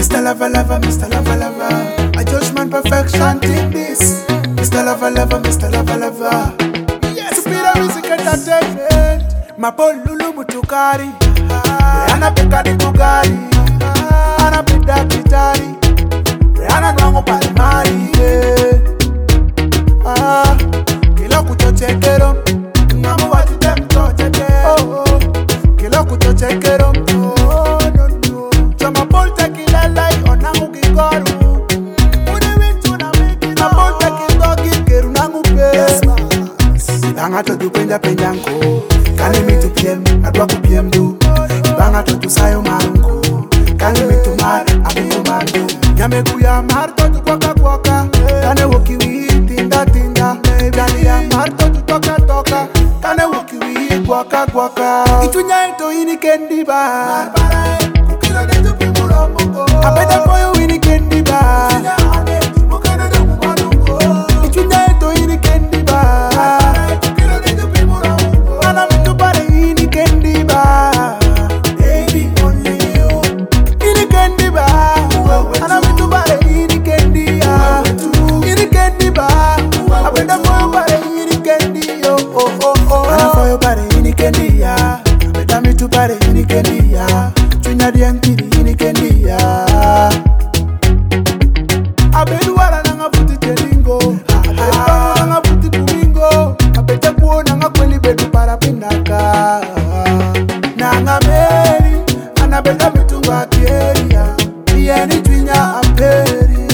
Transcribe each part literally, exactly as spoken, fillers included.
Mister Lover Lover, Mister Lover Lover, a judgment perfection in this. Mister Lover Lover, Mister Lover Lover, yes, Superior Music Entertainment. Mapo Lulu Mutukari, Rihanna Bekadi Kugari, Ana Pida Kitari, Rihanna Nwango Palimari. Ah, kila kutochekero, Namu wati dem tocheke. Oh oh, kila kutochekero. Oh no no, Chama Polta kila lai onangu kigoru. Udi wichu na miki na Polta kidogi keru nangu pe. Ibanga totu penja penjanko, kani mitu piem, adwa ku piem du. Ibanga totu sayo marunko, kani mitu mar, abiyo marunko. Nyame kuya mar totu kwaka kwaka, kane woki wi tinda tinda. Jani ya mar totu toka toka, kane woki wi kwaka kwaka. Itunya ito ini kendi ba, kukilo detu pimuro mungo. Abeda koyo ini kendi ba, itunya ito ini kendi ba. Kukilo detu pimuro mungo. Ana mitu pare ini kendi ba, baby only you. Ini kendi ba, ana mitu pare ini kendi ya. Ini kendi ba, abeda koyo pare ini kendi yo. Oh oh oh. Ana koyo pare ini kendi ya, abeda mitu pare ini kendi ya. Chunya diankiri ini kendi ya. Abedu wala nanga futi telingo, abedu nanga futi kumingo, abeta kuona nga kweli bedu para pindaka. Nanga meri, anabenda mitunga kieria, yeni twinya aperi.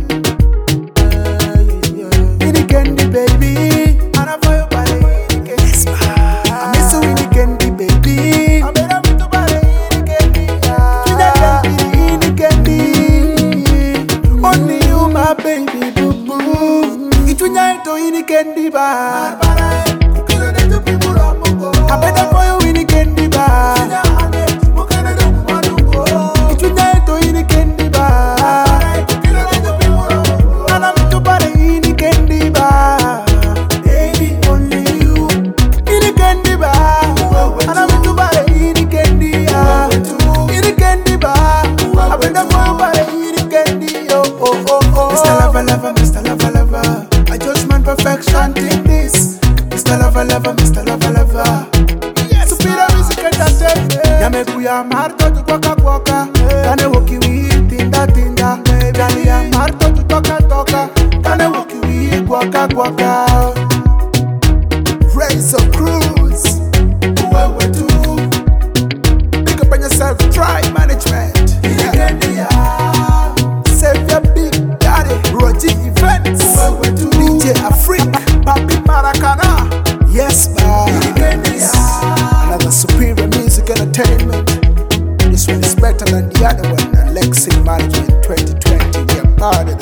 Ini kendi baby, anafayo pare ini kendi. Amisu ini kendi baby, abeda mitu pare ini kendi ya. Twinya diankiri ini kendi. Only you my baby boo boo. Itunya ito ini kendi ba, kukilo detu pimuro mungo. Abeda koyo ini kendi ba, itunya ito ini kendi ba, kukilo detu pimuro mungo. Ana mitu pare ini kendi ba, baby only you. Ini kendi ba, ana mitu pare ini kendi ya. Ini kendi ba, abeda koyo pare ini kendi yo. Oh oh oh. Mister Lover Lover, Mister Lover Lover, a judgment perfection in this. Mister Lover Lover, Mister Lover Lover, yes, Superior Music Entertainment. Nyame kuya mar totu kwaka kwaka, kane woki wi tinda tinda. Jani ya mar totu toka toka, kane woki wi kwaka kwaka. Raise a cruise, wewe tu. Pick up on yourself, try management. Yeah. Save your big daddy, Roji Events. D J Africa, Papi Maracana. Yes, man. Another Superior Music Entertainment. This one is better than the other one. Alexi Management twenty twenty. We are part of